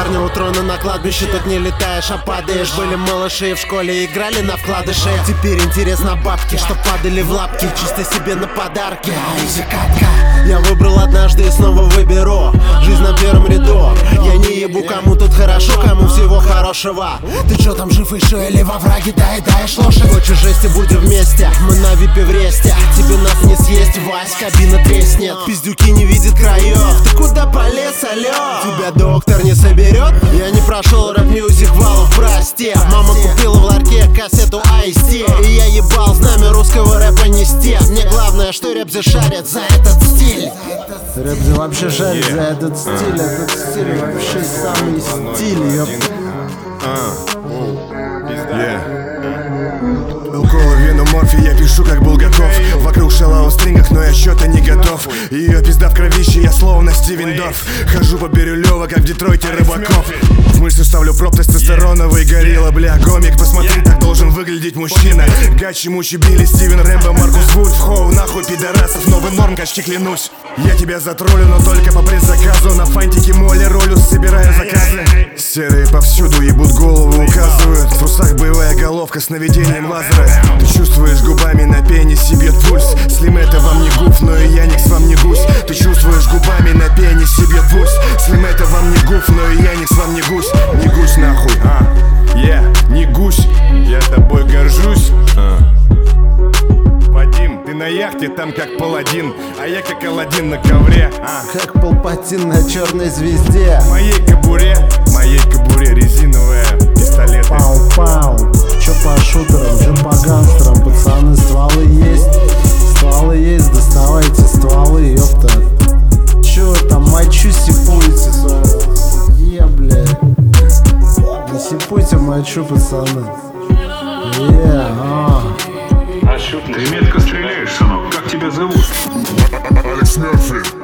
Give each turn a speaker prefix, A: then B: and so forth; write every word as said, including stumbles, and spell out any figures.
A: парня у трона на кладбище. Тут не летаешь, а падаешь. Были малыши в школе, играли на вкладыши. Теперь интересно бабки, что падали в лапки. Чисто себе на подарки. Я выбрал однажды и снова выберу. Жизнь на первом ряду. Я не ебу, кому тут хорошо, кому всего хорошего. Ты чё там, жив еще или во враге? Дай, даешь лошадь. Хочешь жести, будем вместе. Мы на випе в ресте. Тебе нас не съесть, Вась, кабина треснет. Пиздюки не видят краев. Ты куда полез, алё? Тебя доктор не соберет? Я не прошел рэп-мьюзик, валов, прости. Мама купила в ларьке кассету ай эс ти. И я ебал знамя русского рэпа нести. Мне главное, что рэп зашарит за этот стиль. Рэп вообще шарит за этот стиль. Этот стиль вообще самый стиль, ёпта.
B: Уколы, вену, морфий, я пишу, как был готов. Вокруг шалава в стрингах, но я чё-то не готов. Ее пизда в кровище, я словно Стивен Дорф. Хожу по Бирюлёво, как в Детройте Рыбаков. В мышцу ставлю проб тестостероновый горилла. Бля, гомик, посмотри, так должен выглядеть мужчина. Гачи, мучи, Билли, Стивен, Рэмбо, Маркус Вульф. Хоу, нахуй, пидорасов, новый норм, качки, клянусь. Я тебя затроллю, но только по предзаказу. На фантике моли ролю, собираю заказы. Серые повсюду, ебут голову, указывают. В трусах боевая головка с наведением лазера. Ты чувствуешь губами на пенисе бьет пульс. Слим, это вам не гуф, но и Яникс вам не гусь. Ты чувствуешь губами на пенисе бьет пульс. Слим, это вам не гуф, но и Яникс вам не гусь. Не гусь нахуй, а, я yeah, не гусь. Я тобой горжусь, а. Вадим, ты на яхте там как паладин, а я как Аладдин на ковре, а.
A: Как Палпатин на черной звезде.
B: В моей кобуре, в моей кобуре резиновые пистолеты.
A: Пау-пау, чё по шутерам, чё по гангстерам. Пацаны, стволы есть, стволы есть, доставайте стволы, ёпта. Чё там, мочу сипуете, е, бля. Не сипуйте мочу, пацаны. Е, а.
C: Ты метко стреляешь, сынок. Как тебя зовут?
D: Алекс Мерфи.